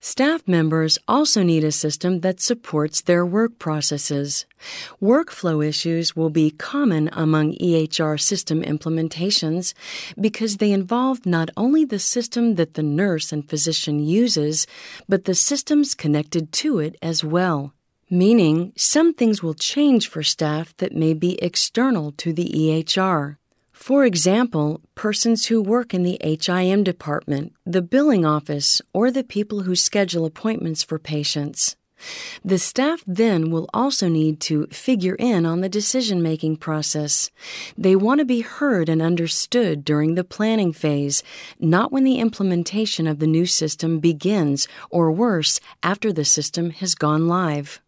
Staff members also need a system that supports their work processes. Workflow issues will be common among EHR system implementations because they involve not only the system that the nurse and physician uses, but the systems connected to it as well. Meaning, some things will change for staff that may be external to the EHR. For example, persons who work in the HIM department, the billing office, or the people who schedule appointments for patients. The staff then will also need to figure in on the decision-making process. They want to be heard and understood during the planning phase, not when the implementation of the new system begins, or worse, after the system has gone live.